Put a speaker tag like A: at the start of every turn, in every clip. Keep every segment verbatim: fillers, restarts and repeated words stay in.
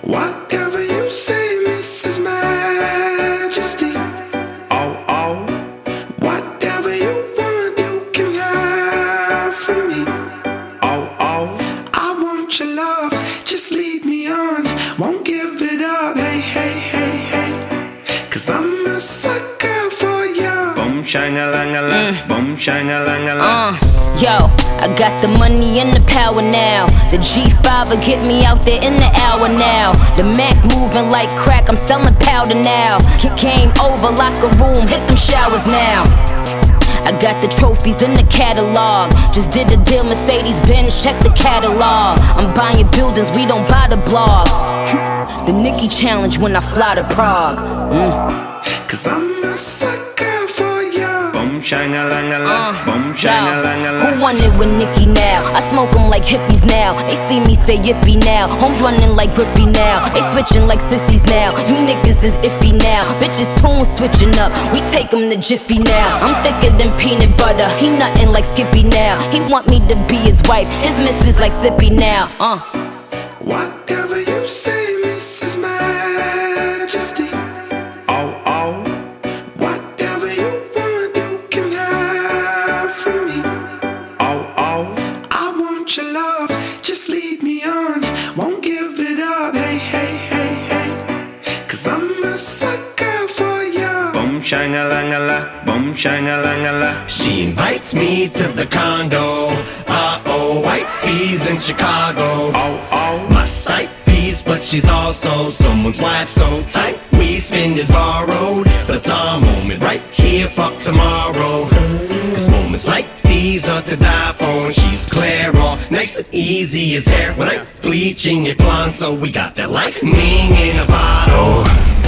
A: Whatever you say, Missus Majesty.
B: Oh, oh.
A: Whatever you want, you can have from me.
B: Oh, oh.
A: I want your love, just lead me on. Won't give it up, hey, hey, hey, hey. Cause I'm a sucker for you.
B: Boom, shang-a-lang-a-lang.
C: Mm.
B: Boom, shang-a-lang-a-lang.
C: Uh, yo, I got the money and the power now. The G five will get me out there in the hour now. The Mac moving like crack, I'm selling powder now. K- Came over, locker room, hit them showers now. I got the trophies in the catalog. Just did a deal, Mercedes-Benz, check the catalog. I'm buying buildings, we don't buy the blogs. The Nicki challenge when I fly to Prague. Mm.
A: Cause I'm a sucker for you.
B: Boom, shang-a-lang-a-lang.
C: Uh,
B: Boom,
C: yo,
B: shang-a-lang-a-lang.
C: who want it with Nicki now? I smoke them like hippies now. They see me say yippee now. Homes running like Griffey now. They switching like sissies now. You niggas is iffy now. Bitches tune switching up. We take them to Jiffy now. I'm thicker than peanut butter. He nothing like Skippy now. He want me to be his wife. His missus like Sippy now. Uh.
A: Whatever you say, Missus Majesty.
B: Oh, oh.
A: Whatever you want, you can have from me.
B: Oh, oh.
A: I want your love, just lead me on. Won't give it up, hey, hey, hey, hey. Cause I'm a sucker for you.
B: Boom, shang-a-lang-a-lang. Boom, shang-a-lang-a-lang.
D: She invites me to the condo. Uh-oh, white fees in Chicago.
B: Oh, oh.
D: My sight piece, but she's also someone's wife, so tight we spend is borrowed. But it's our moment, right here, fuck tomorrow. Cause moments like these are to die for. And she's clear, all nice and easy as hair. When I'm bleaching it blonde, so we got that lightning in a bottle.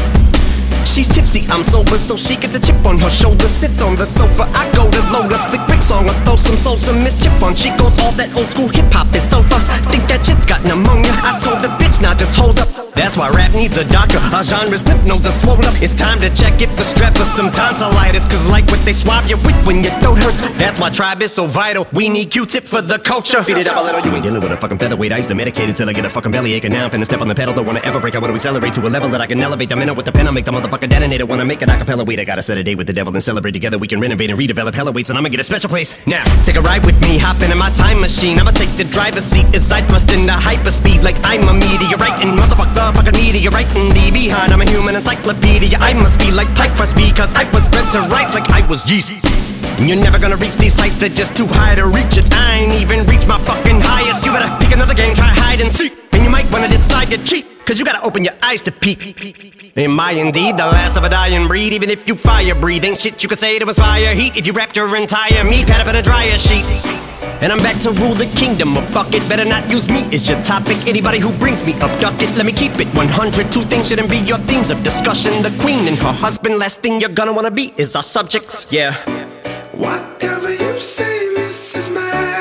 D: She's tipsy, I'm sober, so she gets a chip on her shoulder. Sits on the sofa, I go to load a slick Rick song or throw some soul, some mischief on. She goes, all that old school hip hop is over. Think that shit's got pneumonia. I told the bitch, now just hold up. That's why rap needs a doctor. Our genre's lymph nodes are swollen up. It's time to check if the strep is some tonsillitis. Cause like what they swab you with when your throat hurts. That's why tribe is so vital. We need Q-tip for the culture. Beat it up a little, you ain't dealing with a fucking featherweight. I used to medicate it till I get a fucking bellyache. And now I'm finna step on the pedal. Don't wanna ever break. I wanna accelerate to a level that I can elevate. I'm in it with the pen, I'll make the motherfucker detonator. Wanna make an acapella. Wait, I gotta set a date with the devil and celebrate together. We can renovate and redevelop hella weights, and I'ma get a special place. Now, take a ride with me, hop into my time machine. I'ma take the driver's seat as I thrust into hyperspeed like I'm a meteorite. And motherfuck the fucking meteorite in the behind. I'm a human encyclopedia. I must be like pipe crust because I was bred to rise like I was yeast. And you're never gonna reach these heights, they're just too high to reach it. I ain't even reached my fucking highest. You better pick another game, try hide and seek. And you might wanna decide to cheat, cause you gotta open your eyes to peek. Am I indeed the last of a dying breed? Even if you fire breathe, ain't shit you could say to inspire heat. If you wrapped your entire meat pad up in a dryer sheet. And I'm back to rule the kingdom of fuck it. Better not use me as your topic. Anybody who brings me up, duck it. Let me keep it one hundred. Two things shouldn't be your themes of discussion. The queen and her husband. Last thing you're gonna wanna be is our subjects. Yeah.
A: Whatever you say, Missus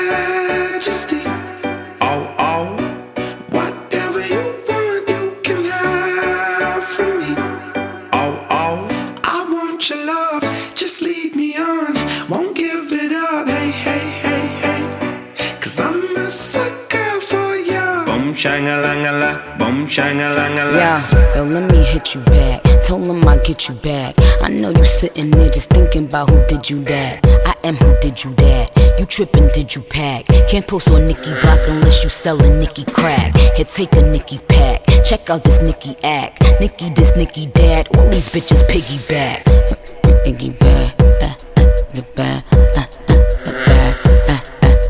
A: Majesty.
B: Oh, oh.
A: Whatever you want, you can have from me.
B: Oh, oh.
A: I want your love, just lead me on. Won't give it up, hey, hey, hey, hey. Cause I'm a sucker for you.
B: Boom, shang-a-lang-a-lang. Boom, shang-a-lang-a-lang.
C: Yeah, yo, let me hit you back. Tell them I'll get you back. I know you sitting there just thinking about who did you that. I am who did you that. You trippin', did you pack? Can't post on Nicki Block unless you sellin' Nicki crack. Here, take a Nicki pack. Check out this Nicki act. Nicki this, Nicki that. All these bitches piggyback. Nicki back. Uh, uh, get back. Uh, uh, back. Uh,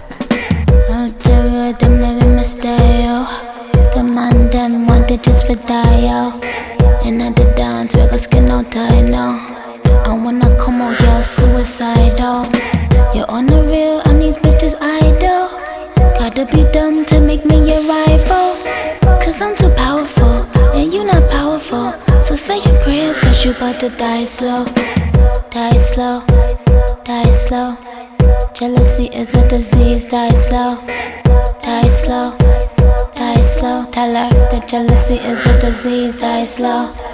C: uh.
E: Out the rhythm, let me stay, yo. The man them wanted just for die, yo. And at the dance, we got skin out tight now. And when I come out, you're suicidal. You're on the real, and these bitches idle. Gotta be dumb to make me your rival. Cause I'm too powerful, and you not powerful. So say your prayers, cause you about to die slow. Die slow, die slow. Jealousy is a disease, die slow. Die slow, die slow. Tell her that jealousy is a disease, die slow.